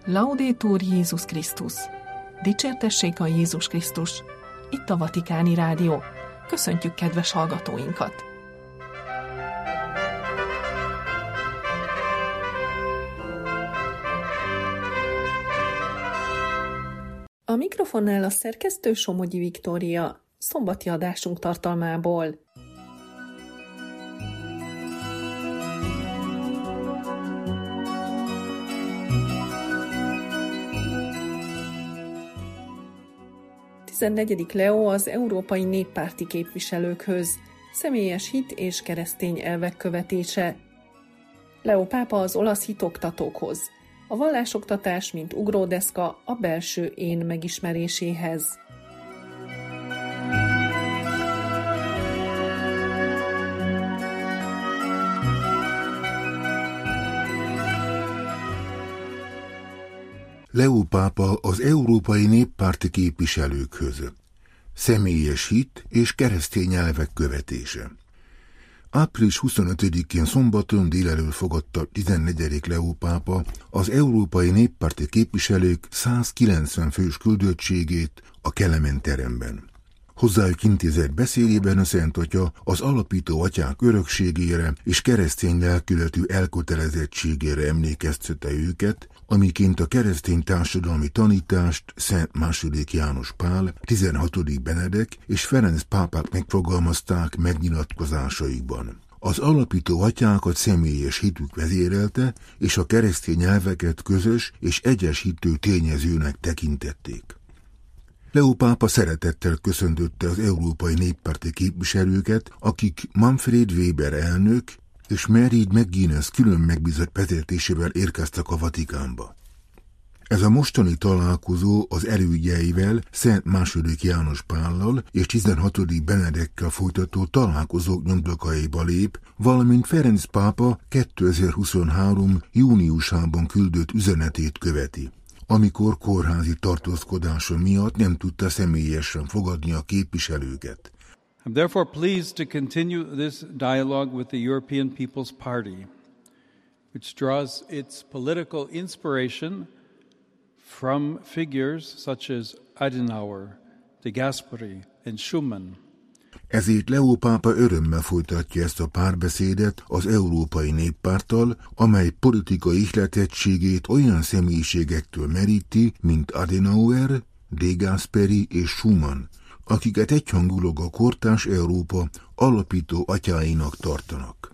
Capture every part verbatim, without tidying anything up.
Laudetur Jézus Krisztus! Dicsértessék a Jézus Krisztus! Itt a Vatikáni Rádió. Köszöntjük kedves hallgatóinkat! A mikrofonnál a szerkesztő Somogyi Viktória, szombati adásunk tartalmából. tizennegyedik Leó az európai néppárti képviselőkhöz, személyes hit és keresztény elvek követése. Leó pápa az olasz hitoktatókhoz, a vallásoktatás, mint ugródeszka a belső én megismeréséhez. Leó pápa az európai néppárti képviselőkhöz, személyes hit és keresztény elvek követése. április huszonötödikén szombaton délelőtt fogadta tizennegyedik Leó pápa az európai néppárti képviselők százkilencven fős küldöttségét a Kelemen teremben. Hozzájuk intézett beszédében a Szent Atya az alapító atyák örökségére és keresztény lelkületű elkötelezettségére emlékeztette őket, amiként a keresztény társadalmi tanítást Szent második János Pál, tizenhatodik Benedek és Ferenc pápák megfogalmazták megnyilatkozásaikban. Az alapító atyákat személyes hitük vezérelte, és a keresztény elveket közös és egyes hitű tényezőnek tekintették. Leó pápa szeretettel köszöntötte az európai néppárti képviselőket, akik Manfred Weber elnök és Mary McGuinness külön megbízott vezetésével érkeztek a Vatikánba. Ez a mostani találkozó az elődjeivel, Szent második János Pállal és tizenhatodik Benedekkel folytató találkozók nyomdokaiba lép, valamint Ferenc pápa kétezer-huszonhárom. júniusában küldött üzenetét követi, amikor kórházi tartózkodása miatt nem tudta személyesen fogadni a képviselőket. I'm therefore pleased to continue this dialogue with the European People's Party, which draws its political inspiration from figures such as Adenauer, de Gasperi and Schumann. Ezért Leó pápa örömmel folytatja ezt a párbeszédet az Európai Néppárttal, amely politikai ihletettségét olyan személyiségektől meríti, mint Adenauer, de Gasperi és Schumann, akiket egyhangulag a kortárs Európa alapító atyáinak tartanak.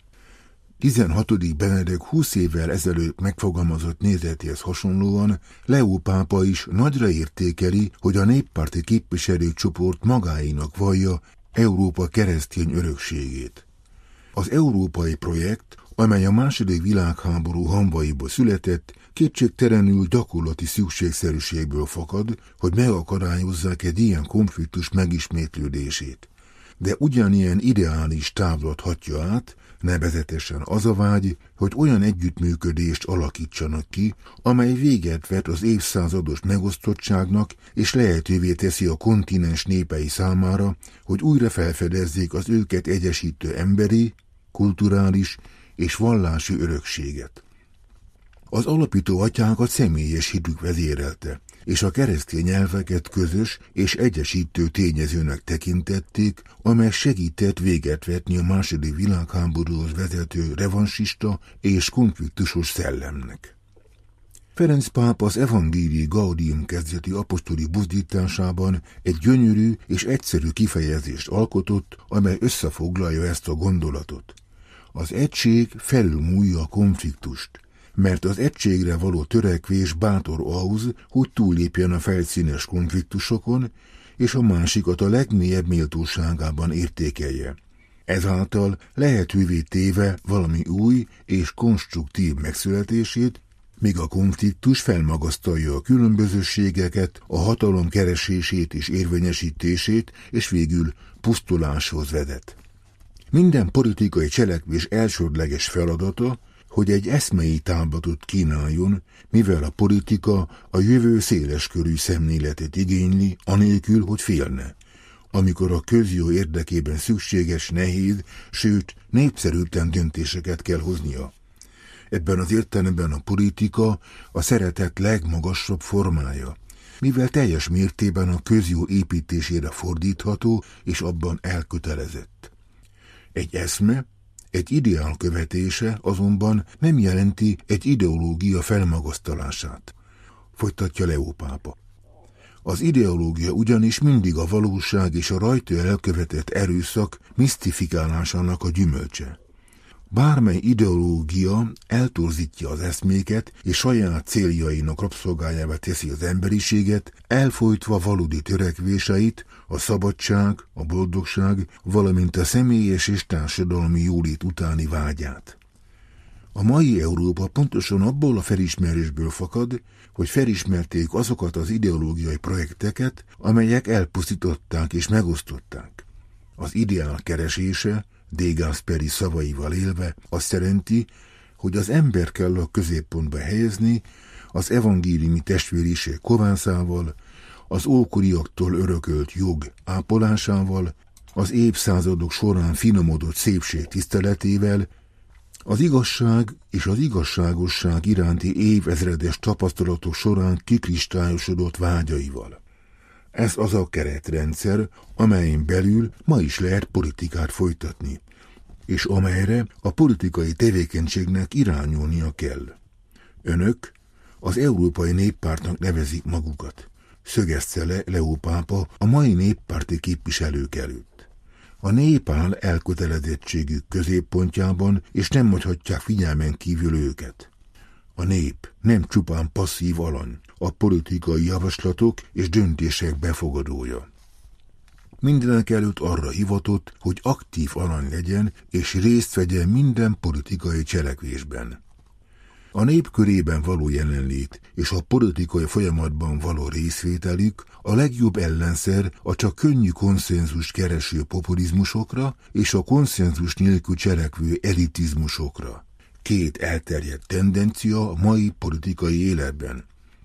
tizenhatodik Benedek húsz évvel ezelőtt megfogalmazott nézetéhez hasonlóan Leó pápa is nagyra értékeli, hogy a néppárti képviselőcsoport magáinak vallja Európa keresztény örökségét. Az európai projekt, amely a második világháború hamvaiból született, kétségtelenül gyakorlati szükségszerűségből fakad, hogy megakadályozzák egy ilyen konfliktus megismétlődését. De ugyanilyen ideális távlat hatja át, nevezetesen az a vágy, hogy olyan együttműködést alakítsanak ki, amely véget vet az évszázados megosztottságnak, és lehetővé teszi a kontinens népei számára, hogy újra felfedezzék az őket egyesítő emberi, kulturális és vallási örökséget. Az alapító atyákat személyes hitük vezérelte, és a keresztény elveket közös és egyesítő tényezőnek tekintették, amely segített véget vetni a második világháborúhoz vezető revansista és konfliktusos szellemnek. Ferenc pápa az Evangelii Gaudium kezdeti apostoli buzdításában egy gyönyörű és egyszerű kifejezést alkotott, amely összefoglalja ezt a gondolatot. Az egység felülmúlja a konfliktust, mert az egységre való törekvés bátor ahhoz, hogy túllépjen a felszínes konfliktusokon, és a másikat a legmélyebb méltóságában értékelje. Ezáltal lehetővé téve valami új és konstruktív megszületését, míg a konfliktus felmagasztalja a különbözőségeket, a hatalom keresését és érvényesítését, és végül pusztuláshoz vezet. Minden politikai cselekvés elsődleges feladata, hogy egy eszmei táblatot kínáljon, mivel a politika a jövő széleskörű szemléletet igényli, anélkül, hogy félne, amikor a közjó érdekében szükséges, nehéz, sőt népszerűtlen döntéseket kell hoznia. Ebben az értelemben a politika a szeretet legmagasabb formája, mivel teljes mértében a közjó építésére fordítható és abban elkötelezett. Egy eszme, egy ideál követése azonban nem jelenti egy ideológia felmagasztalását, folytatja Leó pápa. Az ideológia ugyanis mindig a valóság és a rajta elkövetett erőszak misztifikálásának a gyümölcse. Bármely ideológia eltorzítja az eszméket és saját céljainak rabszolgájává teszi az emberiséget, elfojtva valódi törekvéseit, a szabadság, a boldogság, valamint a személyes és társadalmi jólét utáni vágyát. A mai Európa pontosan abból a felismerésből fakad, hogy felismerték azokat az ideológiai projekteket, amelyek elpusztították és megosztották. Az ideál keresése, De Gasperi szavaival élve, azt jelenti, hogy az ember kell a középpontba helyezni, az evangéliumi testvériség kovánszával, az ókoriaktól örökölt jog ápolásával, az évszázadok során finomodott szépség tiszteletével, az igazság és az igazságosság iránti évezredes tapasztalatok során kikristályosodott vágyaival. Ez az a keretrendszer, amelyen belül ma is lehet politikát folytatni, és amelyre a politikai tevékenységnek irányulnia kell. Önök az Európai Néppártnak nevezik magukat, szögezte le Leó pápa a mai néppárti képviselők előtt. A nép áll elkötelezettségük középpontjában, és nem hagyhatják figyelmen kívül őket. A nép nem csupán passzív alany, a politikai javaslatok és döntések befogadója. Mindenek előtt arra hivatott, hogy aktív alany legyen és részt vegyen minden politikai cselekvésben. A nép körében való jelenlét és a politikai folyamatban való részvételük a legjobb ellenszer a csak könnyű konszenzus kereső populizmusokra és a konszenzus nélkül cselekvő elitizmusokra. Két elterjedt tendencia a mai politikai életben.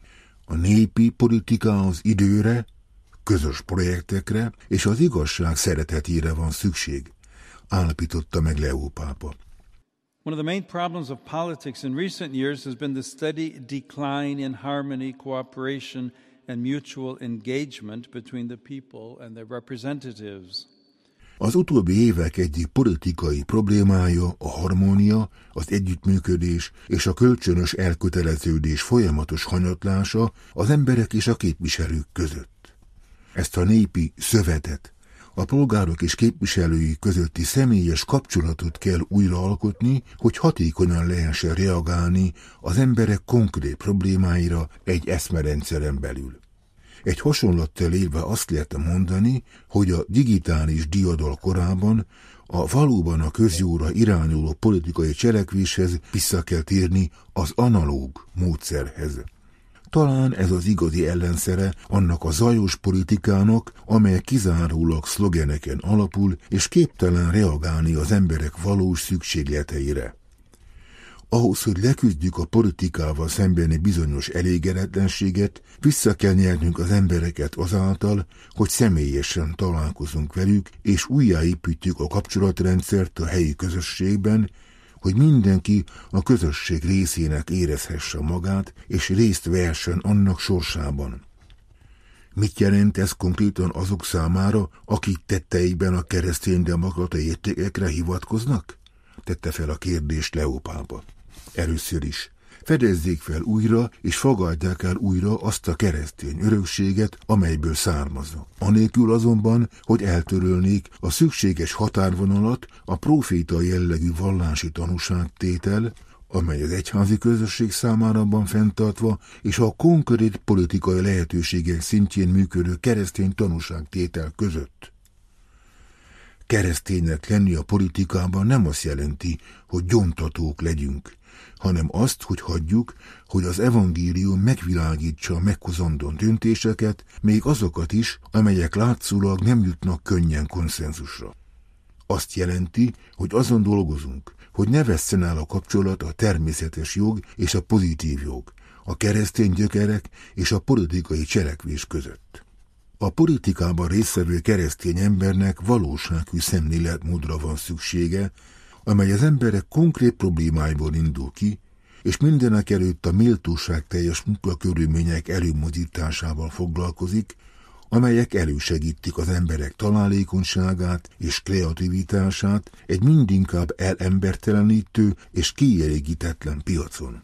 A népi politikához időre, közös projektekre és az igazság szeretetére van szükség, állapította meg Leó pápa. One of the main problems of politics in recent years has been the steady decline in harmony, cooperation, and mutual engagement between the people and their representatives. Az utóbbi évek egyik politikai problémája a harmónia, az együttműködés és a kölcsönös elköteleződés folyamatos hanyatlása az emberek és a képviselők között. Ezt a népi szövetet, a polgárok és képviselői közötti személyes kapcsolatot kell újraalkotni, hogy hatékonyan lehessen reagálni az emberek konkrét problémáira egy eszmerendszeren belül. Egy hasonlattal élve azt lehet mondani, hogy a digitális diadal korában a valóban a közjóra irányuló politikai cselekvéshez vissza kell térni az analóg módszerhez. Talán ez az igazi ellenszere annak a zajos politikának, amely kizárólag szlogeneken alapul, és képtelen reagálni az emberek valós szükségleteire. Ahhoz, hogy leküzdjük a politikával szembeni bizonyos elégedetlenséget, vissza kell nyernünk az embereket azáltal, hogy személyesen találkozunk velük, és újjáépítjük a kapcsolatrendszert a helyi közösségben, hogy mindenki a közösség részének érezhesse magát, és részt vehessen annak sorsában. Mit jelent ez konkrétan azok számára, akik tetteikben a kereszténydemokrata értékekre hivatkoznak? Tette fel a kérdést Leó pápa. Először is. Fedezzék fel újra, és fogadják el újra azt a keresztény örökséget, amelyből származnak. Anélkül azonban, hogy eltörölnék a szükséges határvonalat a próféta jellegű vallási tanúságtétel, amely az egyházi közösség számára van fenntartva, és a konkrét politikai lehetőségek szintjén működő keresztény tanúságtétel között. Kereszténynek lenni a politikában nem azt jelenti, hogy gyóntatók legyünk, hanem azt, hogy hagyjuk, hogy az evangélium megvilágítsa a meghozandó döntéseket, még azokat is, amelyek látszólag nem jutnak könnyen konszenzusra. Azt jelenti, hogy azon dolgozunk, hogy ne vesszen el a kapcsolat a természetes jog és a pozitív jog, a keresztény gyökerek és a politikai cselekvés között. A politikában résztvevő keresztény embernek valósághű szemléletmódra van szüksége, amely az emberek konkrét problémáiból indul ki, és mindenek előtt a méltóságteljes munkakörülmények előmozdításával foglalkozik, amelyek elősegítik az emberek találékonyságát és kreativitását egy mindinkább elembertelenítő és kielégítetlen piacon.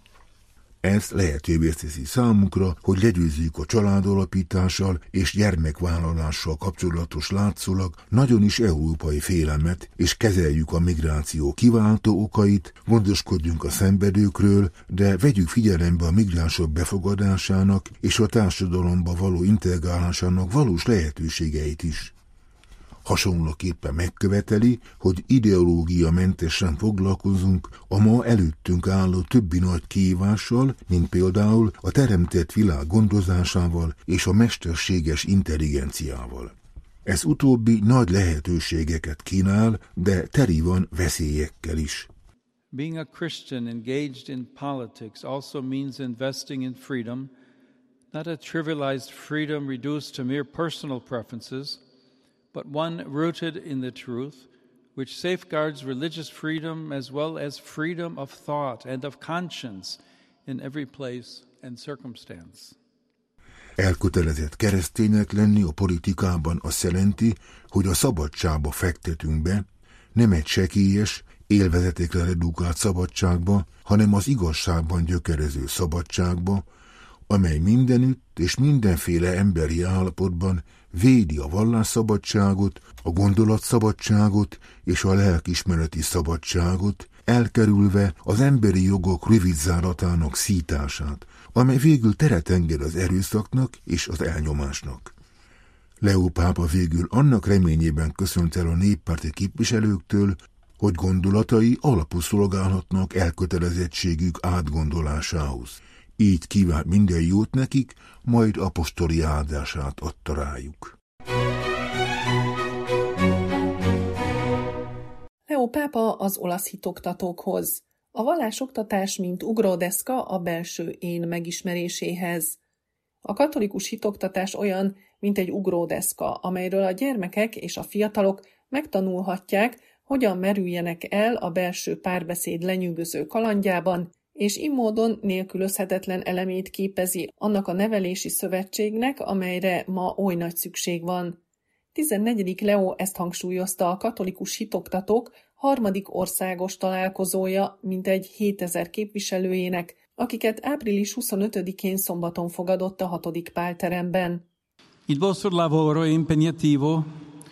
Ez lehetővé teszi számunkra, hogy legyőzzük a családalapítással és gyermekvállalással kapcsolatos látszólag nagyon is európai félelmet, és kezeljük a migráció kiváltó okait, gondoskodjunk a szenvedőkről, de vegyük figyelembe a migránsok befogadásának és a társadalomba való integrálásának valós lehetőségeit is. Hasonlóképpen megköveteli, hogy ideológiamentesen foglalkozunk a ma előttünk álló többi nagy kihívással, mint például a teremtett világ gondozásával és a mesterséges intelligenciával. Ez utóbbi nagy lehetőségeket kínál, de teli van veszélyekkel is. Being a Christian engaged in politics also means investing in freedom, not a trivialized freedom reduced to mere personal preferences, but one rooted in the truth, which safeguards religious freedom as well as freedom of thought and of conscience in every place and circumstance. Elkötelezett kereszténynek lenni a politikában azt jelenti, hogy a szabadságba fektetünk be, nem egy sekélyes, élvezetekre redukált szabadságba, hanem az igazságban gyökerező szabadságba, amely mindenütt és mindenféle emberi állapotban védi a vallásszabadságot, a gondolatszabadságot és a lelkismereti szabadságot, elkerülve az emberi jogok rövidzáratának szítását, amely végül teret enged az erőszaknak és az elnyomásnak. Leó pápa végül annak reményében köszönt el a néppárti képviselőktől, hogy gondolatai alapul szolgálhatnak elkötelezettségük átgondolásához. Így kívánt minden jót nekik, majd apostoli áldását adta rájuk. Leó pápa az olasz hitoktatókhoz. A vallásoktatás, mint ugródeszka a belső én megismeréséhez. A katolikus hitoktatás olyan, mint egy ugródeszka, amelyről a gyermekek és a fiatalok megtanulhatják, hogyan merüljenek el a belső párbeszéd lenyűgöző kalandjában, és immódon nélkülözhetetlen elemét képezi annak a nevelési szövetségnek, amelyre ma oly nagy szükség van. tizennegyedik Leó ezt hangsúlyozta a katolikus hitoktatók harmadik országos találkozója mintegy hétezer képviselőjének, akiket április huszonötödikén szombaton fogadott a hatodik Pálteremben. Il vostro lavoro è impegnativo,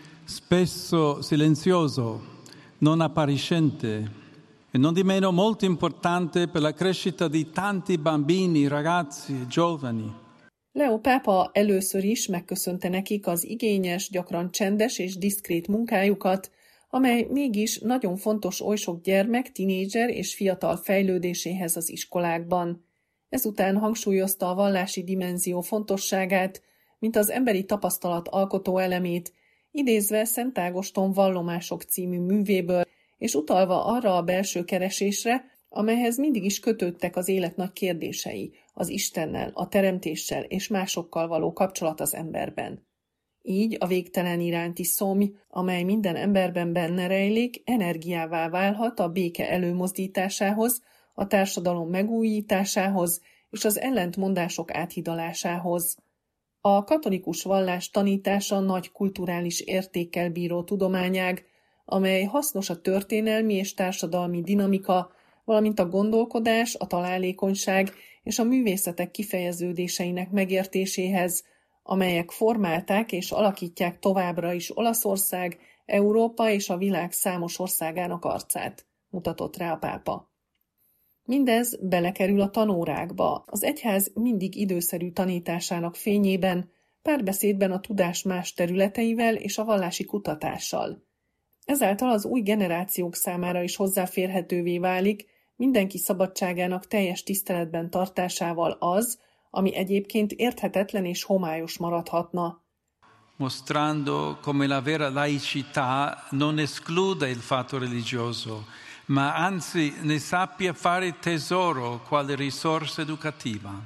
spesso silenzioso, non appariscente, e non di meno molto importante per la crescita di tanti bambini, ragazzi e giovani. Leó pápa először is megköszönte nekik az igényes, gyakran csendes és diszkrét munkájukat, amely mégis nagyon fontos oly sok gyermek, tinédzser és fiatal fejlődéséhez az iskolákban. Ezután hangsúlyozta a vallási dimenzió fontosságát, mint az emberi tapasztalat alkotó elemét, idézve Szent Ágoston Vallomások című művéből, és utalva arra a belső keresésre, amelyhez mindig is kötődtek az élet nagy kérdései, az Istennel, a teremtéssel és másokkal való kapcsolat az emberben. Így a végtelen iránti szomj, amely minden emberben benne rejlik, energiává válhat a béke előmozdításához, a társadalom megújításához és az ellentmondások áthidalásához. A katolikus vallás tanítása nagy kulturális értékkel bíró tudományág, amely hasznos a történelmi és társadalmi dinamika, valamint a gondolkodás, a találékonyság és a művészetek kifejeződéseinek megértéséhez, amelyek formálták és alakítják továbbra is Olaszország, Európa és a világ számos országának arcát, mutatott rá a pápa. Mindez belekerül a tanórákba, az egyház mindig időszerű tanításának fényében, párbeszédben a tudás más területeivel és a vallási kutatással. Ezáltal az új generációk számára is hozzáférhetővé válik mindenki szabadságának teljes tiszteletben tartásával az, ami egyébként érthetetlen és homályos maradhatna. Mostrando come la vera laicità non escluda il fatto religioso, ma anzi ne sappia fare tesoro quale risorsa educativa.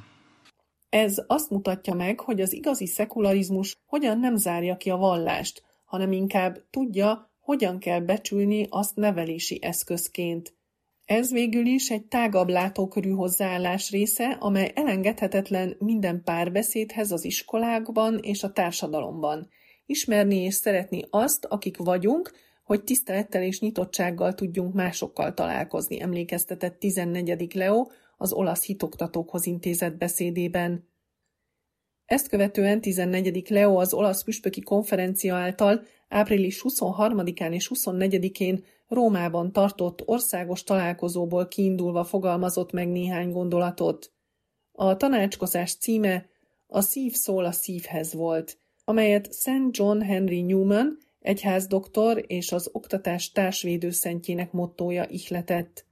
Ez azt mutatja meg, hogy az igazi szekularizmus hogyan nem zárja ki a vallást, hanem inkább tudja, hogyan kell becsülni azt nevelési eszközként. Ez végül is egy tágabb látókörű hozzáállás része, amely elengedhetetlen minden párbeszédhez az iskolákban és a társadalomban. Ismerni és szeretni azt, akik vagyunk, hogy tisztelettel és nyitottsággal tudjunk másokkal találkozni, emlékeztetett tizennegyedik Leo az olasz hitoktatókhoz intézett beszédében. Ezt követően tizennegyedik Leo az olasz püspöki konferencia által április huszonharmadikán és huszonnegyedikén Rómában tartott országos találkozóból kiindulva fogalmazott meg néhány gondolatot. A tanácskozás címe A szív szól a szívhez volt, amelyet Szent John Henry Newman, egyházdoktor és az oktatás társvédőszentjének mottója ihletett.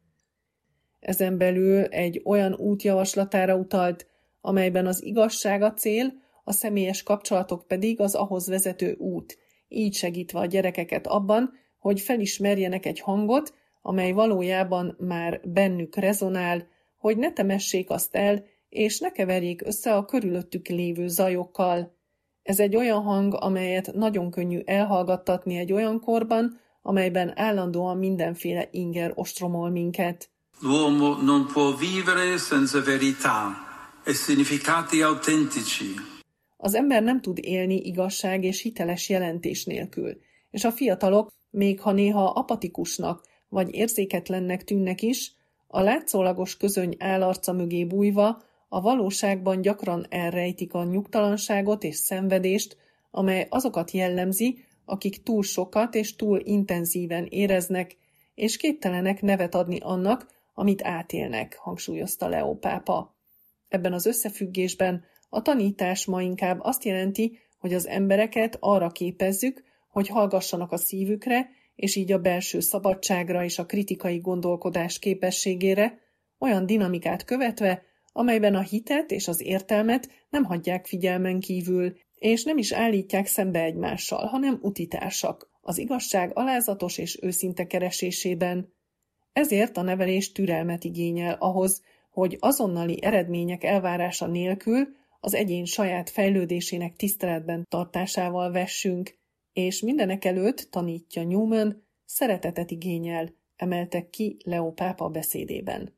Ezen belül egy olyan útjavaslatára utalt, amelyben az igazság a cél, a személyes kapcsolatok pedig az ahhoz vezető út, így segítve a gyerekeket abban, hogy felismerjenek egy hangot, amely valójában már bennük rezonál, hogy ne temessék azt el, és ne keverjék össze a körülöttük lévő zajokkal. Ez egy olyan hang, amelyet nagyon könnyű elhallgattatni egy olyan korban, amelyben állandóan mindenféle inger ostromol minket. L'uomo non può vivere senza verità e significati autentici. Az ember nem tud élni igazság és hiteles jelentés nélkül, és a fiatalok, még ha néha apatikusnak vagy érzéketlennek tűnnek is, a látszólagos közöny állarca mögé bújva a valóságban gyakran elrejtik a nyugtalanságot és szenvedést, amely azokat jellemzi, akik túl sokat és túl intenzíven éreznek, és képtelenek nevet adni annak, amit átélnek, hangsúlyozta Leo pápa. Ebben az összefüggésben a tanítás ma inkább azt jelenti, hogy az embereket arra képezzük, hogy hallgassanak a szívükre, és így a belső szabadságra és a kritikai gondolkodás képességére, olyan dinamikát követve, amelyben a hitet és az értelmet nem hagyják figyelmen kívül, és nem is állítják szembe egymással, hanem utitársak, az igazság alázatos és őszinte keresésében. Ezért a nevelés türelmet igényel ahhoz, hogy azonnali eredmények elvárása nélkül az egyén saját fejlődésének tiszteletben tartásával vessünk, és mindenekelőtt, tanítja Newman, szeretetet igényel, emeltek ki Leo pápa beszédében.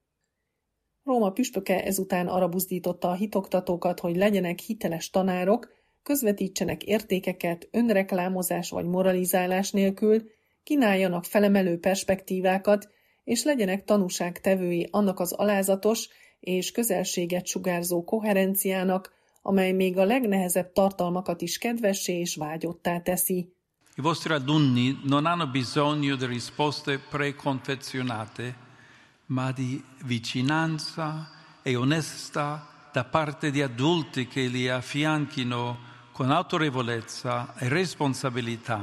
Róma püspöke ezután arra buzdította a hitoktatókat, hogy legyenek hiteles tanárok, közvetítsenek értékeket önreklámozás vagy moralizálás nélkül, kínáljanak felemelő perspektívákat, és legyenek tanúságtevői annak az alázatos és közelséget sugárzó koherenciának, amely még a legnehezebb tartalmakat is kedvessé és vágyottá teszi. I vostri alunni non hanno bisogno di risposte preconfezionate, ma di vicinanza e onestà da parte di adulti che li affianchino con autorevolezza e responsabilità.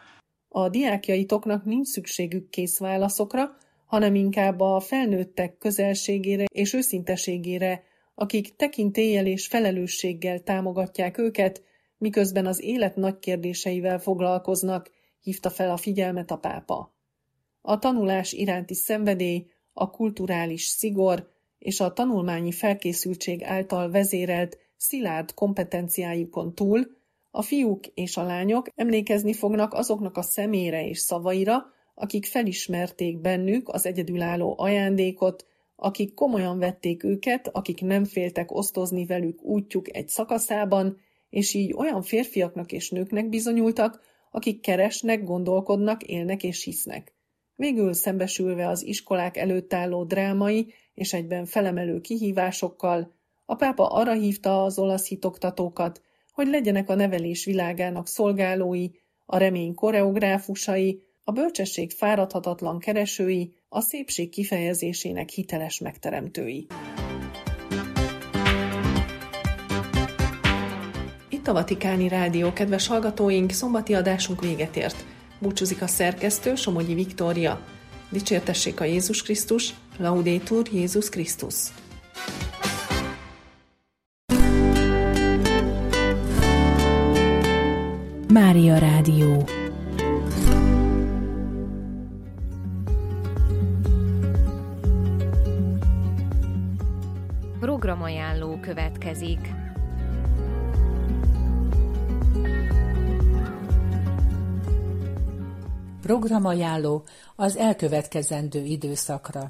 A diákjaitoknak nincs szükségük kész válaszokra, hanem inkább a felnőttek közelségére és őszinteségére, akik tekintéllyel és felelősséggel támogatják őket, miközben az élet nagy kérdéseivel foglalkoznak, hívta fel a figyelmet a pápa. A tanulás iránti szenvedély, a kulturális szigor és a tanulmányi felkészültség által vezérelt szilárd kompetenciájukon túl a fiúk és a lányok emlékezni fognak azoknak a személyre és szavaira, akik felismerték bennük az egyedülálló ajándékot, akik komolyan vették őket, akik nem féltek osztozni velük útjuk egy szakaszában, és így olyan férfiaknak és nőknek bizonyultak, akik keresnek, gondolkodnak, élnek és hisznek. Végül szembesülve az iskolák előtt álló drámai és egyben felemelő kihívásokkal, a pápa arra hívta az olasz hitoktatókat, hogy legyenek a nevelés világának szolgálói, a remény koreográfusai, a bölcsesség fáradhatatlan keresői, a szépség kifejezésének hiteles megteremtői. Itt a Vatikáni Rádió, kedves hallgatóink, szombati adásunk véget ért. Búcsúzik a szerkesztő, Somogyi Viktória. Dicsértessék a Jézus Krisztus, Laudetur Jézus Krisztus. Mária Rádió. Programajánló következik. Programajánló az elkövetkezendő időszakra.